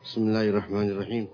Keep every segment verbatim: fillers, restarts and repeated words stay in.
بسم الله الرحمن الرحيم.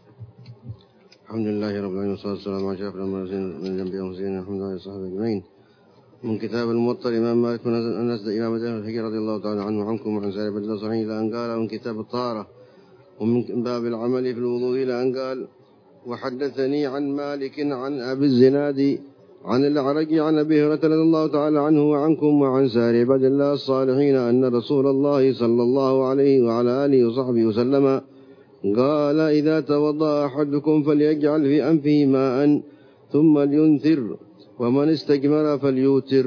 الحمد لله رب العالمين والصلاة والسلام على أشرف الأنبياء من الأنبياء والمرسلين الحمد لله وصحبه أجمعين. من كتاب الموطأ الإمام مالك بن أنس إمام دار الحجر رضي الله تعالى عنه وعنكم وعن سائر بدل صحيح إلى أن قال من كتاب الطهارة ومن باب العمل في الوضوء إلى أن قال وحدثني عن مالك عن أبي الزناد عن الأعرج عن أبي هريرة رضي الله تعالى عنه وعنكم وعن سائر بدل الله الصالحين أن رسول الله صلى الله عليه وعلى آله وصحبه وسلم قال إذا توضأ أحدكم فليجعل في أنفه ماء ثم لينثر ومن استجمر فليوتر.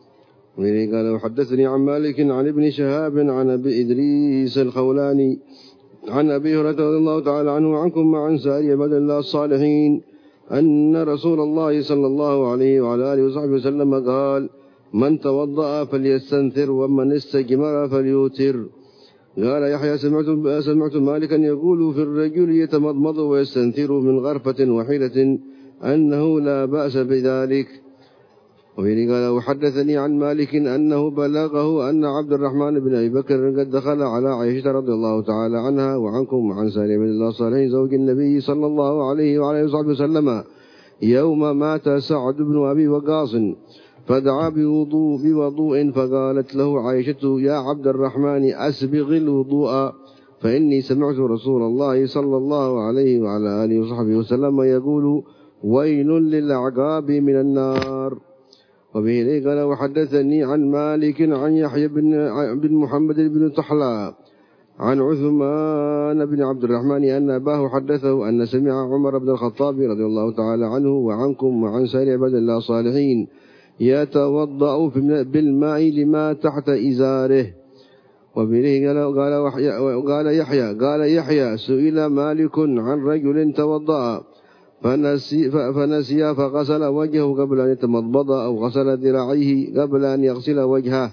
قال وحدثني عن مالك عن ابن شهاب عن أبي إدريس الخولاني عن أبي هريرة رضي الله تعالى عنه وعنكم وعن سائر عباد الله الصالحين أن رسول الله صلى الله عليه وعلى آله وصحبه وسلم قال من توضأ فليستنثر ومن استجمر فليوتر. قال يحيى سمعت, سمعت مالكا يقول في الرجل يتمضمض ويستنثر من غرفة وحيدة أنه لا بأس بذلك. وفي قال وحدثني عن مالك أنه بلغه أن عبد الرحمن بن أبي بكر قد دخل على عائشة رضي الله تعالى عنها وعنكم وعن سالم بن الله صالحين زوج النبي صلى الله عليه وعلى وصحبه وسلم يوم مات سعد بن أبي وقاص فدعا بوضوء بوضوء فقالت له عائشة يا عبد الرحمن أسبغ الوضوء فإني سمعت رسول الله صلى الله عليه وعلى آله وصحبه وسلم يقول ويل للعقاب من النار. وبه قال وحدثني عن مالك عن يحيى بن محمد بن طحلى عن عثمان بن عبد الرحمن أن أباه حدثه أن سمع عمر بن الخطاب رضي الله تعالى عنه وعنكم وعن سائر عباد الله الصالحين يتوضأ بالماء لما تحت إزاره. وبه قال قال يحيى قال يحيى سئل مالك عن رجل توضأ فنسي, فنسي فغسل وجهه قبل أن يتمضمض أو غسل ذراعيه قبل أن يغسل وجهه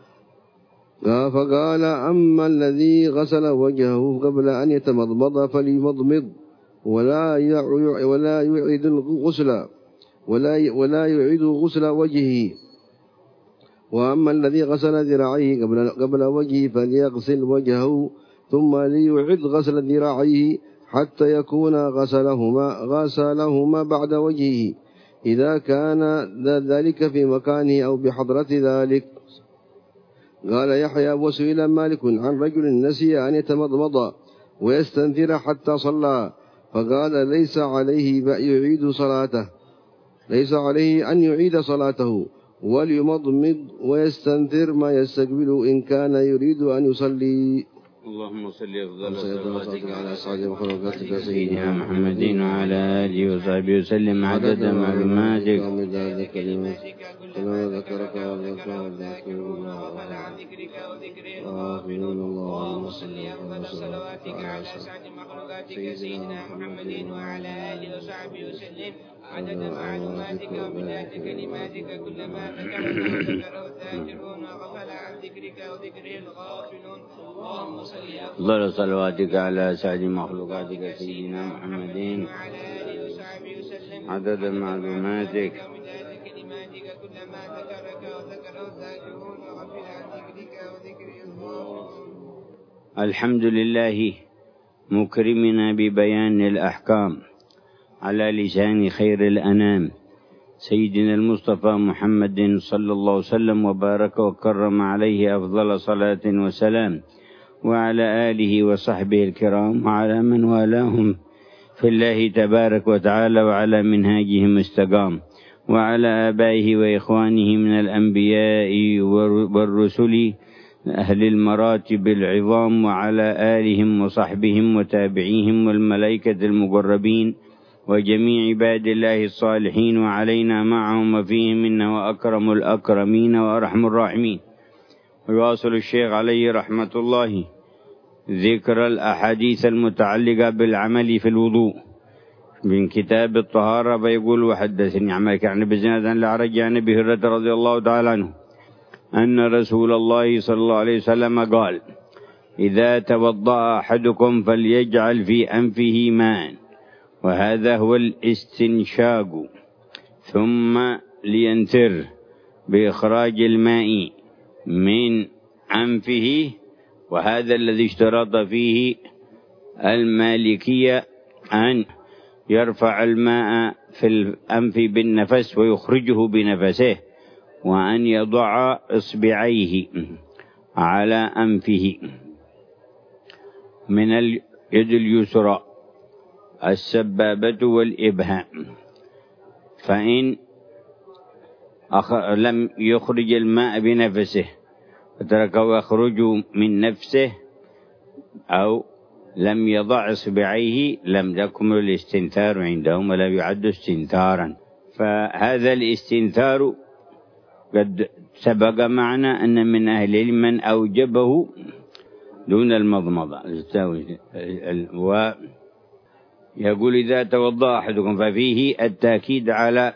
فقال أما الذي غسل وجهه قبل أن يتمضمض فليمضمض ولا ولا يعيد الغسل ولا ولا يعيد غسل وجهه وأما الذي غسل ذراعيه قبل قبل وجهه فليغسل وجهه ثم ليعيد غسل ذراعيه حتى يكون غسلهما غسلهما بعد وجهه إذا كان ذلك في مكانه أو بحضرة ذلك. قال يحيى وسئل مالك عن رجل نسي أن يتمضمض ويستنثر حتى صلى فقال ليس عليه يعيد صلاته ليس عليه أن يعيد صلاته وليمضمض ويستنثر ما يستقبل إن كان يريد أن يصلي. اللهم صل أفضل صلواتك على سعد مخلوقاتك سيدنا محمد وعلى آله وصحبه وسلم عدد معلوماتك ومداد كلماتك كما ذكرك وذكر الذاكرون وغفل عن ذكرك وذكر الغافلون. اللهم صل أفضل صلواتك على سعد مخلوقاتك سيدنا محمد وعلى آله وصحبه وسلم عدد معلوماتك ومداد كلماتك كلما ذكرك وذكر الذاكرون وغفل عن ذكرك وذكر الغافلون. اللهم أفضل صلواتك على سعد مخلوقاتك سيدنا محمد عدد معلوماتك الحمد لله مكرمنا ببيان الأحكام على لسان خير الأنام سيدنا المصطفى محمد صلى الله عليه وسلم وبارك وكرم عليه أفضل صلاة وسلام وعلى آله وصحبه الكرام وعلى من والاهم في الله تبارك وتعالى وعلى منهاجهم استقام وعلى آبائه وإخوانه من الأنبياء والرسل أهل المراتب العظام وعلى آلهم وصحبهم وتابعيهم والملائكة المقربين وجميع عباد الله الصالحين وعلينا معهم وفيهم إنه أكرم الأكرمين وأرحم الراحمين. ويواصل الشيخ عليه رحمة الله ذكر الأحاديث المتعلقة بالعمل في الوضوء من كتاب الطهارة فيقول وحدثني عمك عن ابي الزناد عن الأعرج عن أبي هريرة رضي الله تعالى عنه أن رسول الله صلى الله عليه وسلم قال إذا توضأ أحدكم فليجعل في أنفه ماء وهذا هو الاستنشاق ثم لينتر بإخراج الماء من أنفه وهذا الذي اشترط فيه المالكية أن يرفع الماء في الأنف بالنفس ويخرجه بنفسه، وأن يضع إصبعيه على أنفه من اليد اليسرى السبابة والإبهام، فإن لم يخرج الماء بنفسه فتركه يخرج من نفسه أو لم يضع إصبعيه لم يكمل الاستنثار عندهم ولا يعد استنثارا. فهذا الاستنثار قد سبق معنا أن من أهل العلم من أوجبه دون المضمضة، ويقول إذا توضأ أحدكم ففيه التأكيد على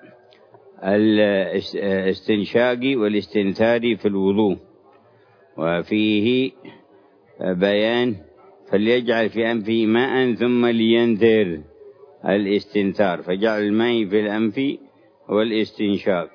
الاستنشاق والاستنثار في الوضوء، وفيه بيان فليجعل في أنفه ماء ثم لينثر الاستنثار، فجعل الماء في الأنف والاستنشاق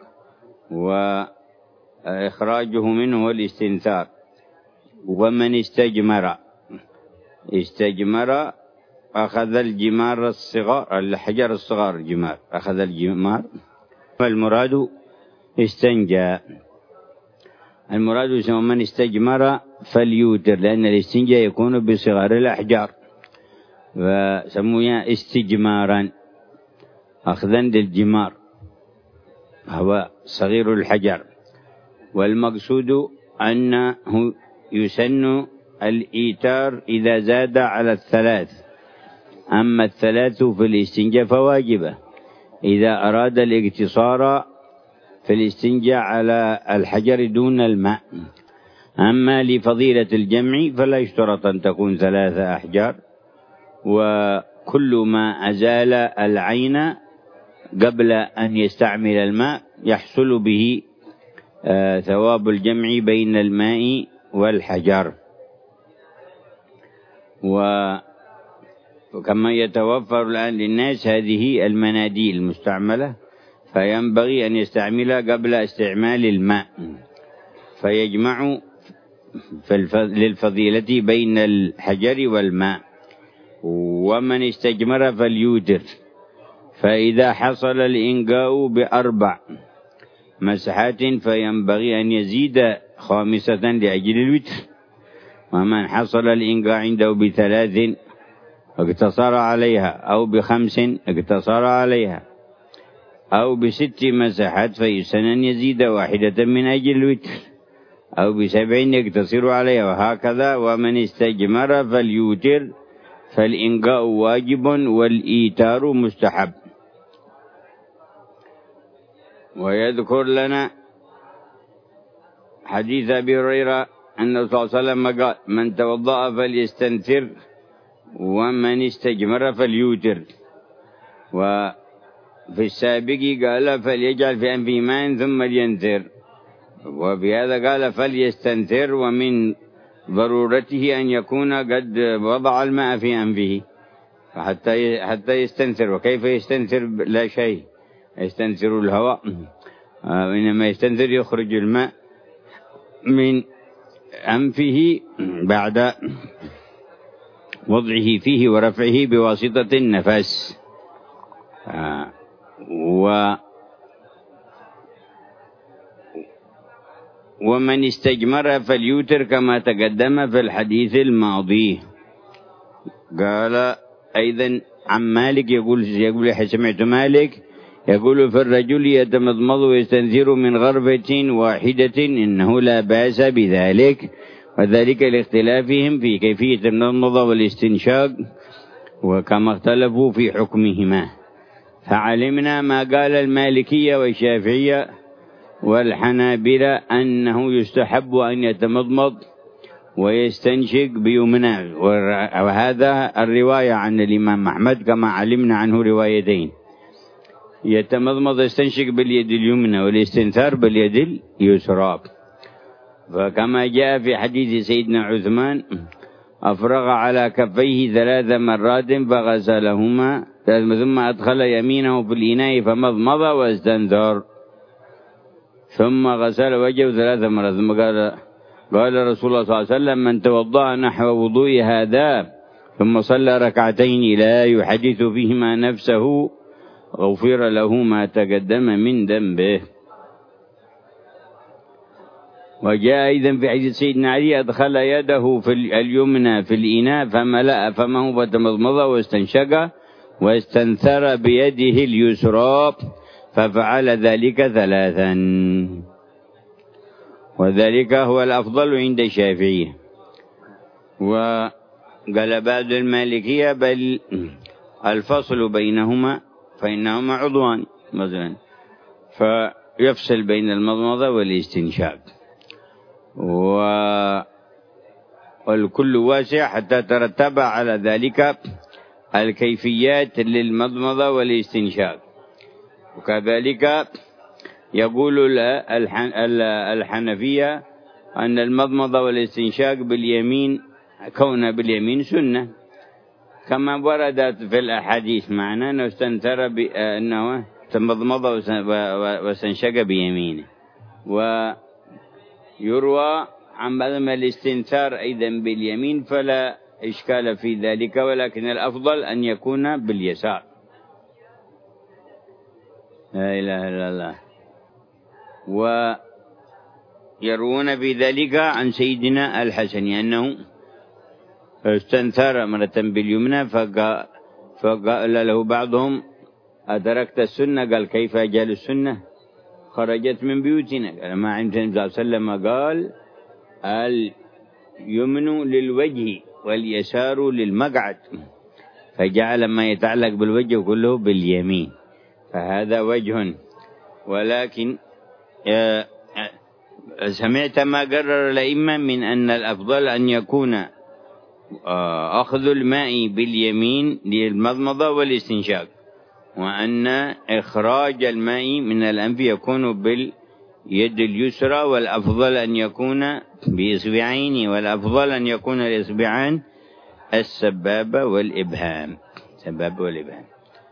وإخراجه منه والاستنثار. ومن استجمر استجمر أخذ الجمار الصغار الحجر الصغار الجمار أخذ الجمار، فالمراد استنجى. المراد من استجمر فليوتر، لأن الاستنجاء يكون بصغار الأحجار فسموها استجمارا أخذا للجمار هو صغير الحجر. والمقصود أنه يسن الإيتار إذا زاد على الثلاث، أما الثلاث في الاستنجاء فواجبة إذا أراد الاقتصار في الاستنجاء على الحجر دون الماء. أما لفضيلة الجمع فلا يشترط أن تكون ثلاثة أحجار، وكل ما أزال العين قبل أن يستعمل الماء يحصل به آه ثواب الجمع بين الماء والحجر. وكما يتوفر الآن للناس هذه المناديل المستعملة، فينبغي أن يستعملها قبل استعمال الماء، فيجمع للفضيلة بين الحجر والماء. ومن استجمر فليوتر، فإذا حصل الإنقاء بأربع مسحات فينبغي أن يزيد خامسة لأجل الوتر. ومن حصل الإنقاء عنده بثلاث اقتصر عليها، أو بخمس اقتصر عليها، أو بست مسحات فيسن أن يزيد واحدة من أجل الوتر، أو بسبع يقتصر عليها، وهكذا. ومن استجمر فليوتر، فالإنقاء واجب والإيتار مستحب. ويذكر لنا حديث أبي هريرة أن صلى الله عليه وسلم قال: من توضأ فليستنثر ومن استجمر فليوتر. وفي السابق قال: فليجعل في أنفه ماء ثم لينثر، وفي هذا قال: فليستنثر، ومن ضرورته أن يكون قد وضع الماء في أنفه حتى حتى يستنثر. وكيف يستنثر؟ لا شيء، يستنثر الهواء، وإنما يستنثر يخرج الماء من أنفه بعد وضعه فيه ورفعه بواسطة النفس. و ومن استجمر فليوتر كما تقدم في الحديث الماضي. قال أيضا عن مالك يقول يقول سمعت مالك يقول: في الرجل يتمضمض ويستنثر من غرفة واحدة إنه لا بأس بذلك، وذلك لاختلافهم في كيفية المضمضة والاستنشاق وكما اختلفوا في حكمهما. فعلمنا ما قال المالكية والشافعية والحنابلة أنه يستحب أن يتمضمض ويستنشق بيمنى، وهذا الرواية عن الإمام أحمد كما علمنا عنه روايتين: يتمضمض يستنشق باليد اليمنى والاستنثار باليد اليسرى. فكما جاء في حديث سيدنا عثمان: أفرغ على كفيه ثلاث مرات فغسلهما ثم أدخل يمينه في الإناء فمضمض واستنثر ثم غسل وجهه ثلاث مرات. ثم قال قال رسول الله صلى الله عليه وسلم: من توضأ نحو وضوء هذا ثم صلى ركعتين لا يحدث فيهما نفسه غفر له ما تقدم من ذنبه. وجاء أيضا في حديث سيدنا علي أدخل يده في اليمنى في الإناء فملأ فمه فتمضمض واستنشق واستنثر بيده اليسرى ففعل ذلك ثلاثا، وذلك هو الأفضل عند الشافعي. وقال بعض المالكية بل الفصل بينهما فإنهما عضوان مثلا، فيفصل بين المضمضة والاستنشاق، والكل واسع حتى ترتب على ذلك الكيفيات للمضمضة والاستنشاق. وكذلك يقول الحنفية أن المضمضة والاستنشاق باليمين كون باليمين سنة، كما وردت في الأحاديث معنا أنه استنثر بأنه تمضمض واستنشق بيمينه. ويروى عن عدم الاستنثار أيضا باليمين فلا إشكال في ذلك، ولكن الأفضل أن يكون باليسار. لا إله إلا الله. ويروون بذلك عن سيدنا الحسن أنه استنثر مرة باليمنى فقال, فقال له بعضهم أدركت السنة؟ قال كيف أجل السنة؟ خرجت من بيوتنا. قال ما علمت النبي صلى الله عليه وسلم قال اليمن للوجه واليسار للمقعد، فجعل ما يتعلق بالوجه كله باليمين، فهذا وجه. ولكن سمعت ما قرر الأئمة من أن الأفضل أن يكون أخذ الماء باليمين للمضمضة والاستنشاق، وأن إخراج الماء من الأنف يكون باليد اليسرى، والأفضل أن يكون بإصبعين، والأفضل أن يكون الإصبعان السبابة والإبهام، السبابة والإبهام.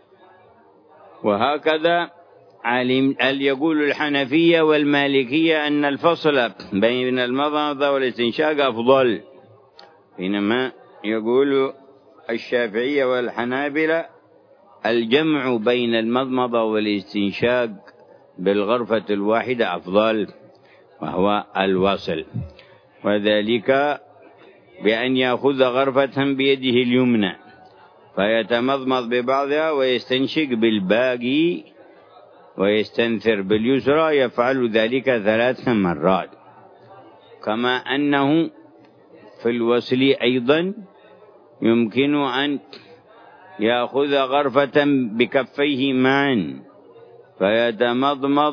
وهكذا علم يقول الحنفية والمالكية أن الفصل بين المضمضة والاستنشاق أفضل، بينما يقول الشافعية والحنابلة الجمع بين المضمضة والاستنشاق بالغرفة الواحدة أفضل، وهو الوصل، وذلك بأن يأخذ غرفة بيده اليمنى فيتمضمض ببعضها ويستنشق بالباقي ويستنثر باليسرى، يفعل ذلك ثلاث مرات. كما أنه في الوصل أيضا يمكن أن يأخذ غرفة بكفيه معا فيتمضمض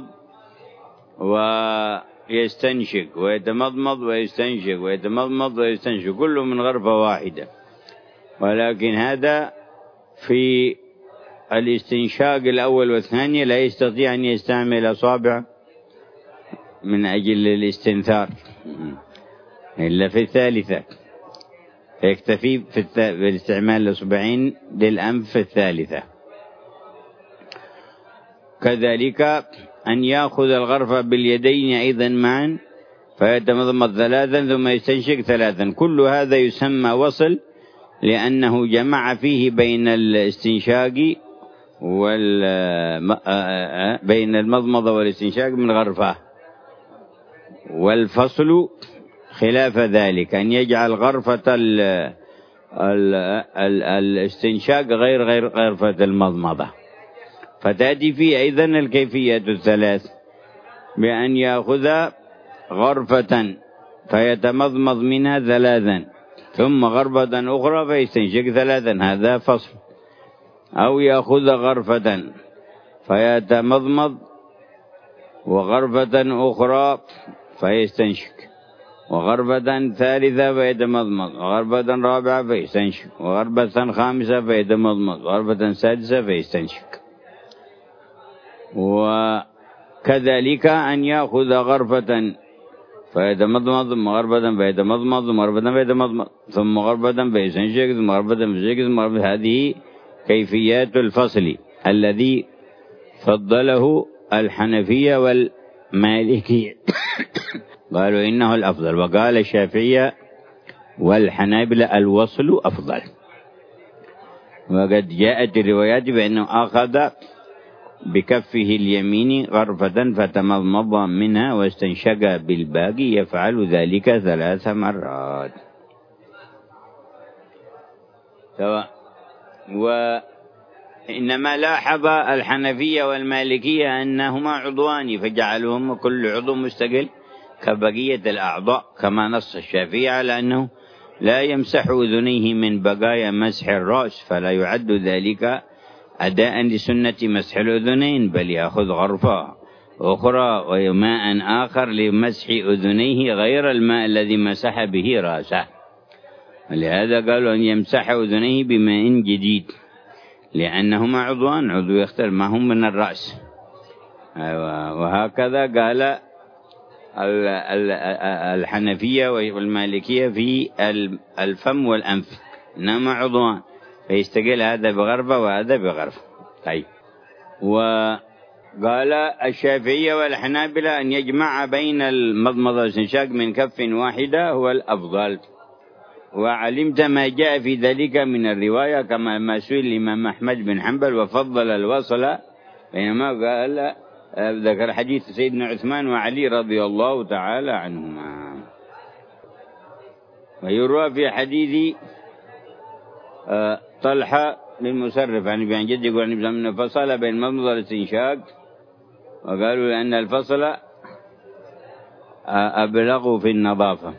ويستنشق ويتمضمض ويستنشق ويتمضمض ويستنشق، كله من غرفة واحدة. ولكن هذا في الاستنشاق الأول والثاني لا يستطيع أن يستعمل أصابع من أجل الاستنثار إلا في الثالثة، فيكتفي في باستعمال الأصبعين للأنف في الثالثة. كذلك أن يأخذ الغرفة باليدين أيضا معا فيتمضمض ثلاثا ثم يستنشق ثلاثا، كل هذا يسمى وصل، لأنه جمع فيه بين الاستنشاق وال بين المضمضة والاستنشاق من غرفة. والفصل خلاف ذلك، أن يجعل غرفة ال ال ال الاستنشاق غير غير غرفة المضمضة، فتأتي فيه أيضا الكيفيات الثلاث، بأن يأخذ غرفة فيتمضمض منها ثلاثا ثم غرفة أخرى فيستنشق ثلاثا، هذا فصل. أو يأخذ غرفة فيتمضمض وغرفة أخرى فيستنشق، وغرفة ثالثة فيتمضمض، وغرفة رابعة فيستنشق، وغرفة خامسة فيتمضمض، وغرفة سادسة فيستنشق. وكذلك أن يأخذ غرفة فيتمضمض ثم غرفة فيتمضمض ثم غرفة فيتمضمض ثم غرفة فيستنشق ثم غرفة فيستنشق ثم غرفة. هذه كيفيات الفصل الذي فضله الحنفية والمالكية قالوا إنه الأفضل، وقال الشافعية والحنابلة الوصل أفضل. وقد جاءت الروايات بأنه أخذ بكفه اليمين غرفة فتمضمض منها واستنشق بالباقي، يفعل ذلك ثلاث مرات. وإنما لاحظ الحنفية والمالكية أنهما عضوان فجعلهم كل عضو مستقل كبقية الأعضاء، كما نص الشافعي على أنه لا يمسح أذنيه من بقايا مسح الرأس، فلا يعد ذلك أداء لسنة مسح الأذنين، بل يأخذ غرفة أخرى وماء آخر لمسح أذنيه غير الماء الذي مسح به رأسه. ولهذا قالوا أن يمسح أذنيه بماء جديد، لأنهما عضوان، عضو يختلف ما هم من الرأس. وهكذا قال الحنفية والمالكية في الفم والأنف، إنما عضوان فيستقل هذا بغرفة وهذا بغرفة. طيب. وقال الشافعية والحنابلة أن يجمع بين المضمضة والاستنشاق من كف واحدة هو الأفضل، وعلمت ما جاء في ذلك من الرواية كما ما سئل الإمام أحمد بن حنبل وفضل الوصل، بينما قال ذكر حديث سيدنا عثمان وعلي رضي الله تعالى عنهما. ويروى في حديث طلحة للمسرف عن عن جد يقول أن فصل بين المضمضة والاستنشاق، وقالوا لأن الفصل أبلغ في النظافة.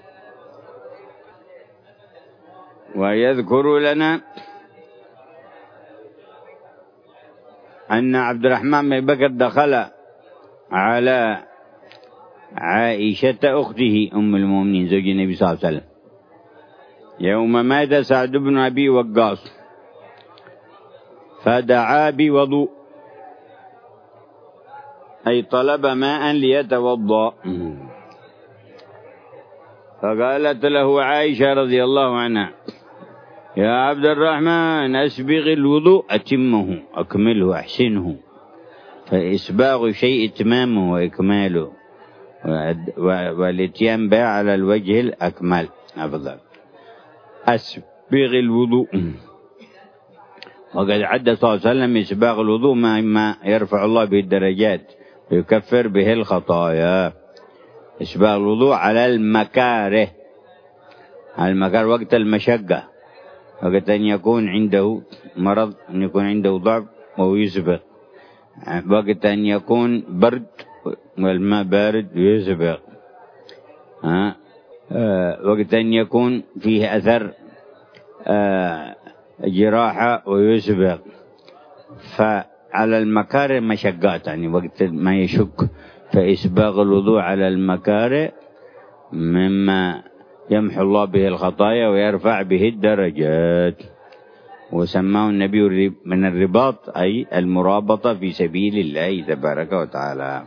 ويذكر لنا أن عبد الرحمن بن بكر دخل على عائشة أخته أم المؤمنين زوج النبي صلى الله عليه وسلم يوم مات سعد بن أبي وقاص، فدعا بوضوء، أي طلب ماء ليتوضأ، فقالت له عائشة رضي الله عنها: يا عبد الرحمن أسبغ الوضوء، أتمه أكمله أحسنه، فإسباغ شيء إتمامه وإكماله، والاتيان به على الوجه الأكمل أفضل. أسبغ الوضوء. وقد عد صلى الله عليه وسلم إسباغ الوضوء مما يرفع الله به الدرجات ويكفر به الخطايا. إسباغ الوضوء على المكاره، على المكاره وقت المشقة، وقت أن يكون عنده مرض، أن يكون عنده ضعف وهو يسبغ، وقت أن يكون برد والماء بارد ويسبغ، ها آه وقت أن يكون فيه أثر آه جراحة ويسبغ. فعلى المكاره مشقات، يعني وقت ما يشك، فإسباغ الوضوء على المكاره مما يمحو الله به الخطايا ويرفع به الدرجات. وسماه النبي من الرباط، أي المرابطة في سبيل الله تبارك وتعالى.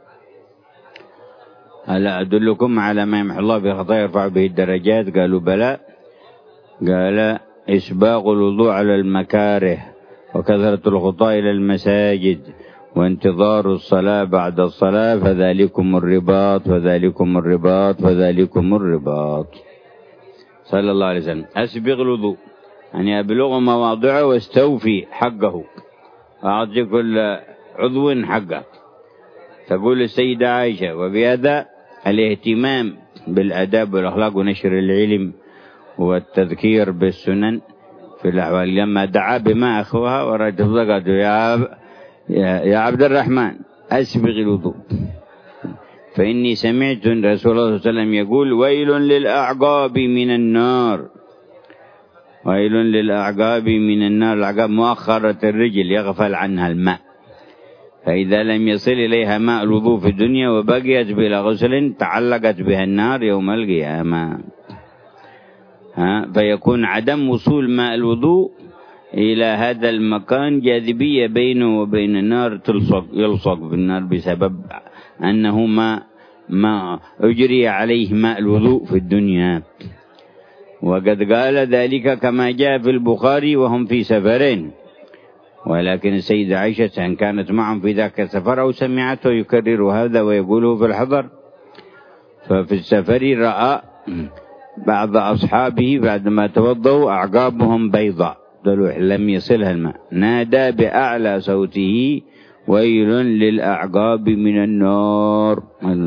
ألا أدلكم على ما يمحو الله به الخطايا ويرفع به الدرجات؟ قالوا بلى. قال: إسباغ الوضوء على المكاره، وكثرة الخطى إلى المساجد، وانتظار الصلاة بعد الصلاة، فذلكم الرباط فذلكم الرباط فذلكم الرباط. صلى الله عليه وسلم. أسبغ الوضوء أن يبلغ مواضعه واستوفي حقه، أعطي كل عضو حقه. تقول السيدة عائشة: وبهذا الاهتمام بالآداب والأخلاق ونشر العلم والتذكير بالسنن في الأحوال، لما دعا بما أخوها ورأت الضغط: يا يا عبد الرحمن أسبغ الوضوء، فإني سمعت رسول الله صلى الله عليه وسلم يقول: ويل للأعقاب من النار، ويل للأعقاب من النار. الأعقاب مؤخرة الرجل يغفل عنها الماء، فإذا لم يصل إليها ماء الوضوء في الدنيا وبقيت بلا غسل تعلقت بها النار يوم القيامة. ها فيكون عدم وصول ماء الوضوء إلى هذا المكان جاذبية بينه وبين النار، تلصق يلصق بالنار بسبب أنه ما ما أجري عليه ماء الوضوء في الدنيا. وقد قال ذلك كما جاء في البخاري وهم في سفرين، ولكن السيدة عائشة إن كانت معهم في ذاك السفر أو سمعته يكرر هذا ويقوله في الحضر. ففي السفر رأى بعض أصحابه بعدما توضوا أعقابهم بيضاء، ضلوع لم يصلها الماء، نادى بأعلى صوته ويل للأعقاب من النار.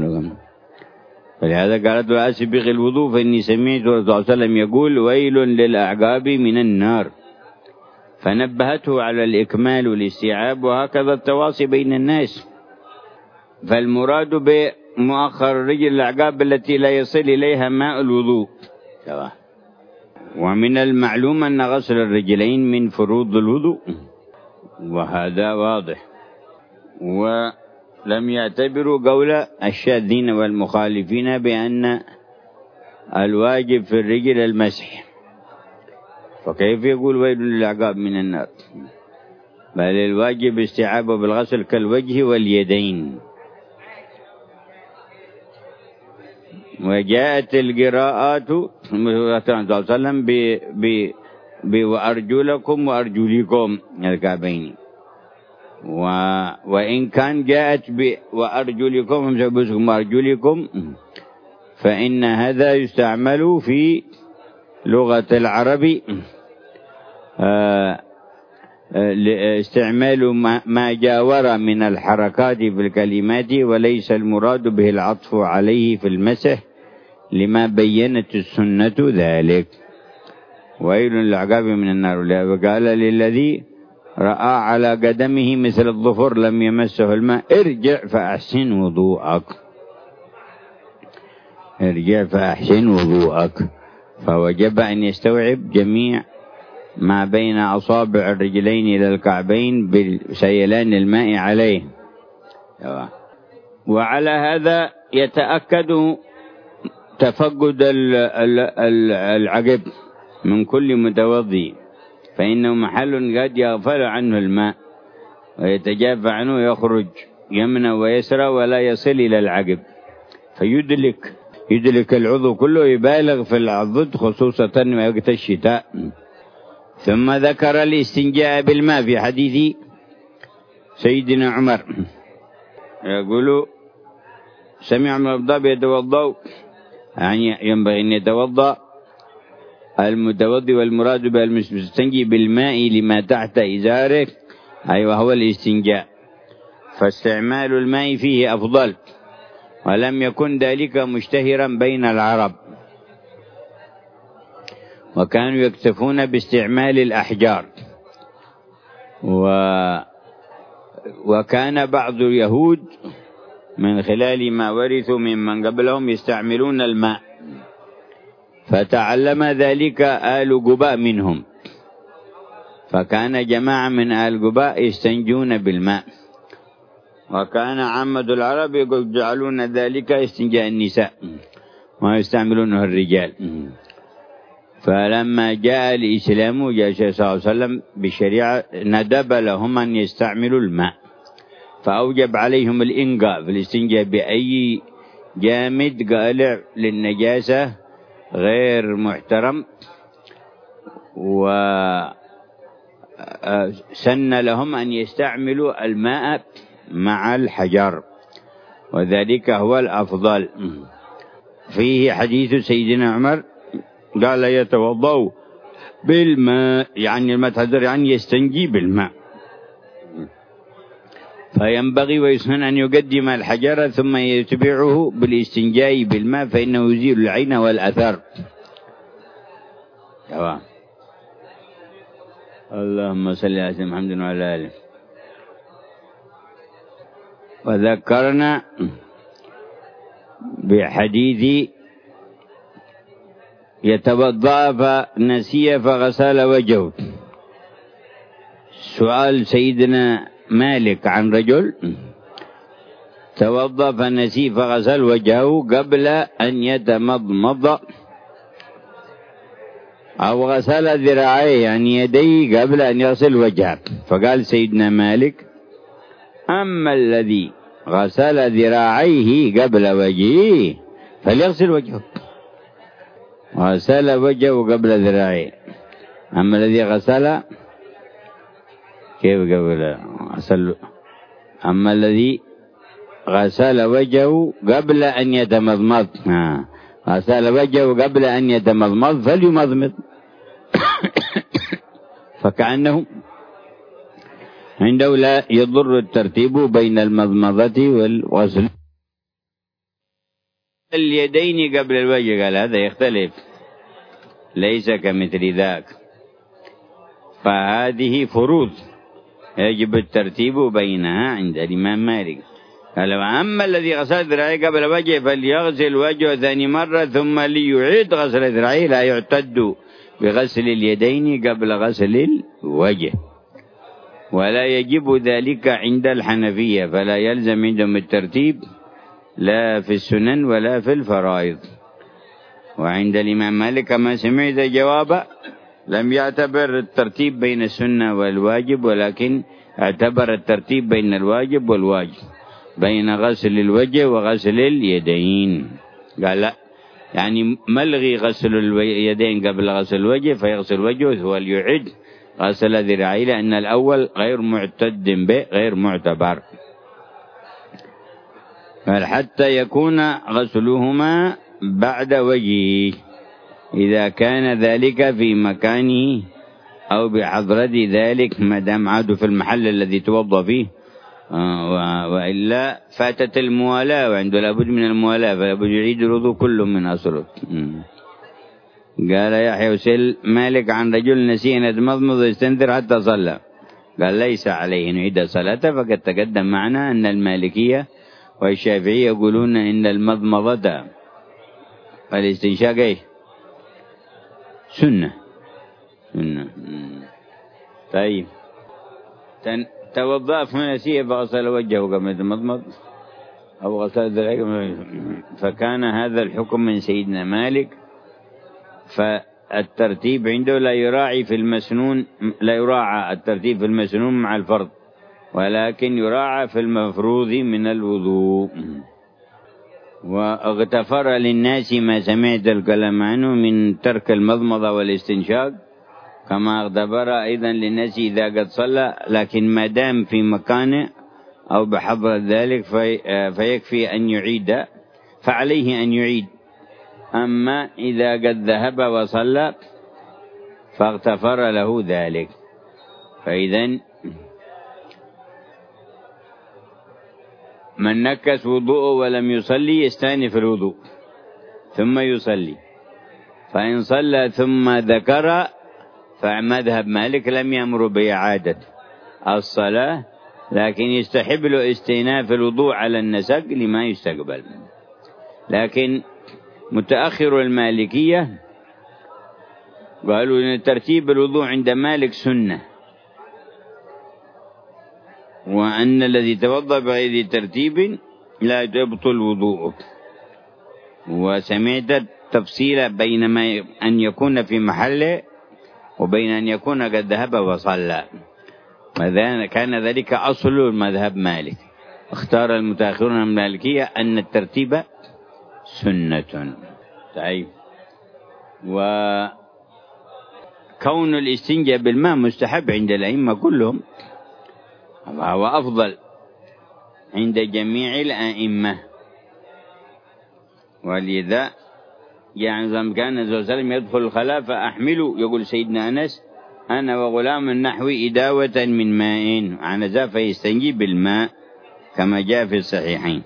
فلهذا قالت له أسبغ الوضوء فإني سمعت الرسول صلى الله عليه وسلم يقول ويل للأعقاب من النار، فنبهته على الإكمال والاستيعاب، وهكذا التواصي بين الناس. فالمراد بمؤخر الرجل الأعقاب التي لا يصل إليها ماء الوضوء. ومن المعلوم أن غسل الرجلين من فروض الوضوء، وهذا واضح. ولم يعتبروا قول الشاذين والمخالفين بأن الواجب في الرجل المسح، فكيف يقول ويل للأعقاب من النار؟ بل الواجب استيعابه بالغسل كالوجه واليدين. وجاءت القراءات صلى الله عليه وسلم بوأرجلكم وأرجلكم الكعبين، و... وإن كان جاءت بوأرجلكم وأرجلكم فإن هذا يستعمل في لغة العرب استعمال ما جاور من الحركات في الكلمات، وليس المراد به العطف عليه في المسح لما بينت السنة ذلك. ويل للأعقاب من النار. وقال للذي رأى على قدمه مثل الظفر لم يمسه الماء ارجع فأحسن وضوءك، ارجع فأحسن وضوءك. فوجب أن يستوعب جميع ما بين أصابع الرجلين إلى الكعبين بسيلان الماء عليه. وعلى هذا يتأكد تفقد العقب من كل متوضي، فإنه محل قد يغفل عنه الماء ويتجافى عنه، يخرج يمنى ويسرى ولا يصل إلى العقب، فيدلك يدلك العضو كله، يبالغ في العضد خصوصا وقت الشتاء. ثم ذكر الاستنجاء بالماء في حديث سيدنا عمر، يقول سمع عمر بن الخطاب يتوضأ، يعني ينبغي أن يتوضأ المتوضي، والمراد بالمستنجي بالماء لما تحت إزاره، أي وهو الاستنجاء، فاستعمال الماء فيه أفضل، ولم يكن ذلك مشتهرا بين العرب، وكانوا يكتفون باستعمال الأحجار. و... وكان بعض اليهود من خلال ما ورثوا ممن قبلهم يستعملون الماء، فتعلم ذلك آل قباء منهم، فكان جماعة من آل قباء يستنجون بالماء، وكان عامة العرب يجعلون ذلك استنجاء النساء ويستعملونه الرجال. فلما جاء الإسلام جاء صلى الله عليه وسلم بالشريعة ندب لهم أن يستعملوا الماء، فأوجب عليهم الإنقاء في الاستنجاء بأي جامد قالع للنجاسة غير محترم، وسن لهم أن يستعملوا الماء مع الحجر، وذلك هو الأفضل. فيه حديث سيدنا عمر قال يتوضأ بالماء، يعني المتحدر يعني يستنجي بالماء، فينبغي ويسن أن يقدم الحجر ثم يتبعه بالاستنجاء بالماء، فإنه يزيل العين والأثر. تمام. اللهم صل على سيدنا محمد وعلى آله. وذكرنا بحديث يتوضأ فنسي فغسل وجهه. سؤال سيدنا مالك عن رجل توضأ فنسي فغسل وجهه قبل أن يتمضمض، أو غسل ذراعيه يعني يديه قبل أن يغسل وجهه، فقال سيدنا مالك أما الذي غسل ذراعيه قبل وجهه فليغسل وجهه، غسل وجهه قبل ذراعيه. أما الذي غسل كيف قبل غسل أما الذي غسل وجهه قبل أن يتمضمض، غسل وجهه قبل أن يتمضمض فليمضمض فكأنه عنده لا يضر الترتيب بين المضمضة والغسل اليدين قبل الوجه، قال هذا يختلف، ليس كمثل ذاك، فهذه فروض يجب الترتيب بينها عند الإمام مالك. قال وأما الذي غسل ذراعيه قبل الوجه فليغسل وجهه ثاني مرة ثم ليعيد غسل ذراعيه، لا يعتد بغسل اليدين قبل غسل الوجه، ولا يجب ذلك عند الحنفية، فلا يلزم عندهم الترتيب لا في السنن ولا في الفرائض. وعند الإمام مالك كما سمعت جوابا لم يعتبر الترتيب بين السنة والواجب، ولكن اعتبر الترتيب بين الواجب والواجب، بين غسل الوجه وغسل اليدين. قال لا، يعني ملغي غسل اليدين قبل غسل الوجه فيغسل وجهه وليعد غسل ذراعيه، لأن الأول غير معتد به غير معتبر. قال حتى يكون غسلهما بعد وجهه إذا كان ذلك في مكانه أو بحضرة ذلك، ما دام عاد في المحل الذي توضأ فيه، وإلا فاتت الموالاة، وعنده لابد من الموالاة، فلابد يعيد الوضوء كل من أصله. قال يحيى وسئل مالك عن رجل نسي أن يتمضمض ويستنثر حتى صلى، قال ليس عليه أن يعيد صلاته، فقد تقدم معنا أن المالكية والشافعية يقولون إن المضمضة والاستنشاق إيه؟ سنة سنة. طيب توضأ فنسي فغسل وجهه قبل يتمضمض أو غسل ذراعيه، فكان هذا الحكم من سيدنا مالك. فالترتيب عنده لا يراعي في المسنون، لا يراعى الترتيب في المسنون مع الفرض، ولكن يراعى في المفروض من الوضوء. واغتفر للناس ما سمعت الكلام عنه من ترك المضمضة والاستنشاق، كما اغتفر أيضا للناس إذا قد صلى، لكن ما دام في مكانه أو بحضر ذلك في فيكفي أن يعيد، فعليه أن يعيد. أما إذا قد ذهب وصلى فاغتفر له ذلك. فإذن من نكس وضوءه ولم يصلي يستأنف الوضوء ثم يصلي، فإن صلى ثم ذكر فمذهب مالك لم يأمر بإعادة الصلاة، لكن يستحب له استئناف الوضوء على النسق لما يستقبل. لكن متأخر المالكية قالوا إن ترتيب الوضوء عند مالك سنة، وأن الذي توضأ بغير ترتيب لا يبطل وضوءه. وسمعت التفصيل بين ما أن يكون في محله وبين أن يكون قد ذهب وصلى، كان ذلك أصل مذهب مالك. اختار المتأخرون من المالكية أن الترتيب سنة. طيب، وكون الاستنجاء بالماء مستحب عند الأئمة كلهم، وهو أفضل عند جميع الأئمة. ولذا يعني زم كان النبي صلى الله عليه وسلم يدخل الخلاء فأحمله، يقول سيدنا أنس أنا وغلام النحو إداوة من ماء عنزا، فيستنجي بالماء كما جاء في الصحيحين.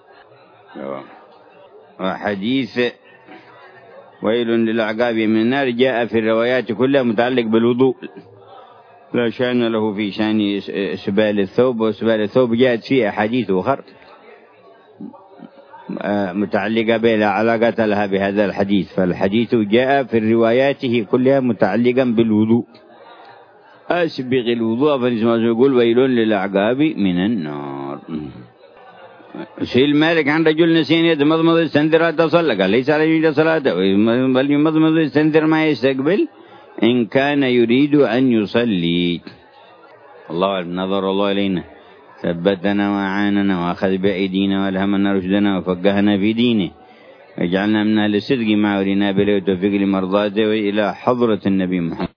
وحديث ويل للعقاب من النار جاء في الروايات كلها متعلق بالوضوء، لا شأن له في شأن سبال الثوب، وسبال الثوب جاءت فيه أحاديث أخرى متعلقة بها لا علاقة لها بهذا الحديث، فالحديث جاء في رواياته كلها متعلقا بالوضوء. أسبغ الوضوء فنسمع يقول ويل للعقاب من النار. سئل مالك عن رجل نسي أن يتمضمض يستنثر حتى صلى، قال ليس عليه صلاته، بل يمضمض يستنثر ما يستقبل إن كان يريد أن يصلي. الله نظر الله إلينا، ثبتنا وأعاننا وأخذ بأيدينا وألهمنا رشدنا وفقهنا في دينه، اجعلنا من أهل الصدق مع ولينا بله وتوفيق لمرضاته وإلى حضرة النبي محمد.